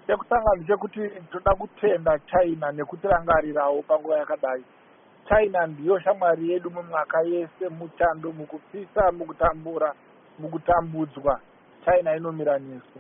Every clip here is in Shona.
chekutanga ndechekuti toda kutenda China nekutirangarirawo panguva yakadai. China ndiyo shamwari yedu mumwaka yese, muchando, mukupisa, mukutambura, mukutambudzwa. China inomira nesu.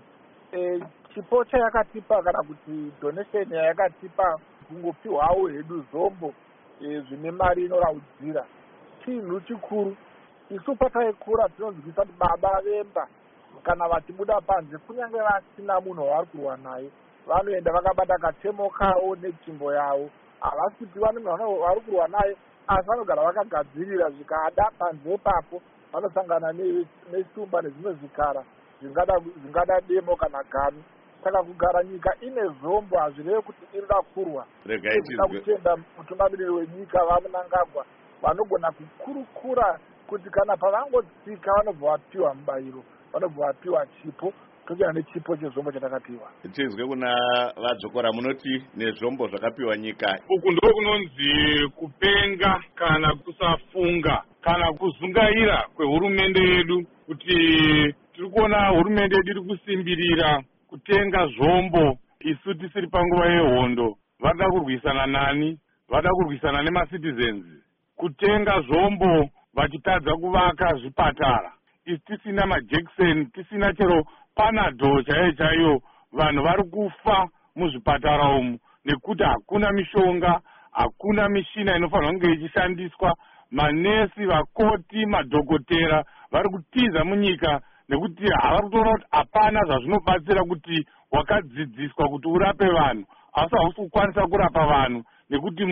Chipo chayakatipa kana kuti donation yayakatipa kungopiwawo hedu zombo zvine mari inoraudzira chinhu chikuru. Isu pataikura tinonzwisa kuti baba vemba kana vachibuda panze kunyange vasina munhu wavari kurwa naye vanoenda vakabata katemo kavo netsvimbo yavo. Havasi kuti vane munhu vari kurwa naye, asi vanogara vakagadzirira zvikada panze ipapo vanosangana nesumba nezvimwe zvikara zvingada demo kana gami. Saka kugara nyika ine zombo hazvirevi kuti inoda kurwa. Tinoda kutenda mutungamiriri wenyika vaMnangagwa vanogona kukurukura kuti kana pavangotsika vanobva vapiwa mubayiro, vanobva vapiwa chipo. Tochera nechipo chezvombo chatakapiwa. Tizwe kuna vadzokora munoti nezvombo zvakapiwa nyika. Uku ndo kunonzi kupenga kana kusafunga kana kuzungaira kwehurumende yedu, kuti tiri kuona hurumende yedu iri kusimbirira kutenga zvombo isu tisiri panguva yehondo. Vada kurwisana nani? Vada kurwisana nemacitizens. Kutenga zvombo vachitadza kuvaka zvipatara. Isi tisina majekiseni, tisina chero panado chaiyo. Vanhu vari kufa muzvipatara umu nekuti hakuna mishonga, hakuna mishina inofanirwa kunge ichishandiswa. Manesi, vakoti, madhokotera vari kutiza munyika nekuti havari kutoona kuti hapana zvazvinobatsira kuti wakadzidziswa kuti urape vanhu asi hausi kukwanisa kurapa vanhu nekuti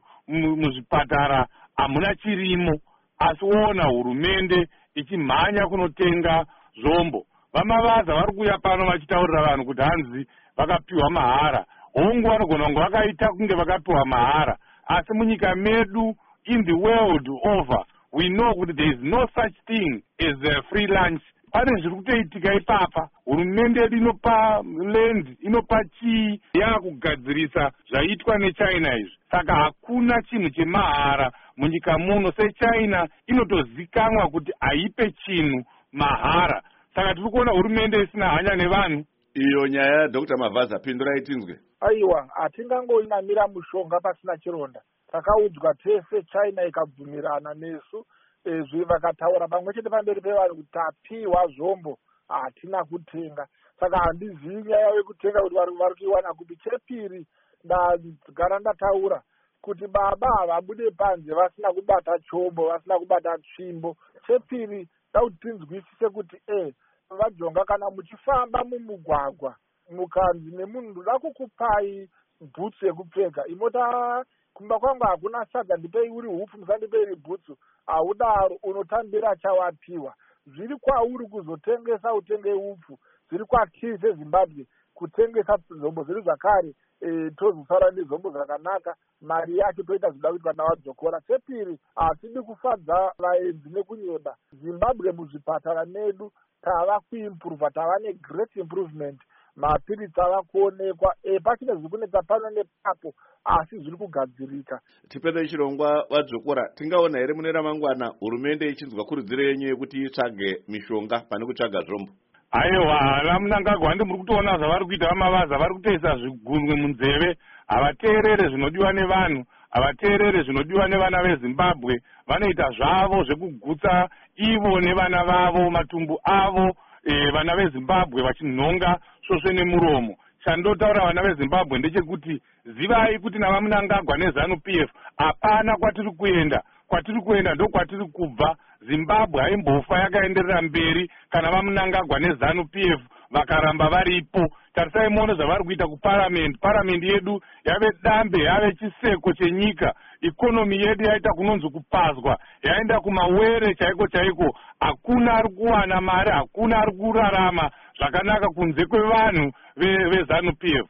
muzvipatara hamuna chirimo. Asi ona hurumende ichimhanya kunotenga zvombo. Vamavaza vari kuuya pano vachitaurira vanhu kuti hanzi vakapiwa mahara. Hongu vanogona kunge vakaita kunge vakapiwa mahara, asi munyika medu, in the world over, we know that there is no such thing as a free lunch. Pane zviri kutoitika ipapa. Hurumende yedu inopa land, inopa chii yakugadzirisa zvaitwa neChina izvi. Saka hakuna chinhu chemahara munyika muno. SeChina inotozikanwa kuti haipe chinhu mahara. Saka tiri kuona hurumende isina hanya nevanhu. Iyo nyaya Dr. Mavaza, pindurai tinzwe. Aiwa, hatingangoinamira mushonga pasina chironda. Takaudzwa tese, China ikabvumirana nesu, vakataura pamwe chete pamberi pevanhu kuti tapiwa zvombo hatina kutenga. Saka handizivi nyaya yekutenga kuti vari kuiwana kupi. Chepiri, ndagara ndataura kuti baba havabude panze vasina kubata chombo, vasina kubata tsvimbo. Chepiri, dauti tinzwisise kuti vajonga kana muchifamba mumugwagwa mukanzi nemunhu ndoda kukupai bhutsu yekupfeka, imota kumba kwangu hakuna sadza, ndipei uri hupfu, musandipei bhutsu. Haudaro, unotambira chawapiwa. Zviri kwauri kuzotengesa utenge hupfu, zviri kwatiri seZimbabwe kutengesa zombo zviri zvakare. Tozosara nezombo zvakanaka, mari yacho toita zvoda kuti vana vadzokora. Chepiri, hatidi kufadza vaenzi nekunyeba. Zimbabwe muzvipatara medu tava kuimprova, tava negreat improvement. Mapiritsi ava kuonekwa, pachine zviri kunetsa pano nepapo, asi zviri kugadzirika. Tipedze chirongwa vadzokora, tingaona here mune ramangwana hurumende ichinzwa kurudziro yenyu yekuti itsvage mishonga pane kutsvaga zvombo? Aiwa, vaMnangagwa muri kutoona zvavari kuita Vamavaza, vari kutoisa zvigunwe munzeve. Havateerere zvinodiwa nevanhu, havateerere zvinodiwa nevana veZimbabwe. Vanoita zvavo zvekugutsa ivo nevana vavo, matumbu avo, vana veZimbabwe vachinhonga svosve nemuromo. Chandotaura vana veZimbabwe ndechekuti zivai kuti navaMnangagwa neZANU-PF hapana kwatiri kuenda. Kwatiri kuenda ndokwatiri kubva. Zimbabwe haimbofa yakaenderera mberi kana vaMnangagwa neZANU-PF vakaramba varipo. Tarisai muone zvavari kuita kuparamendi. Paramendi yedu yave dambe, yave chiseko chenyika. Ikonomi yedu yaita kunonzi kupazwa, yaenda kumawere chaiko chaiko. Hakuna ari kuwana mari, hakuna ari kurarama zvakanaka kunze kwevanhu veZANU-PF.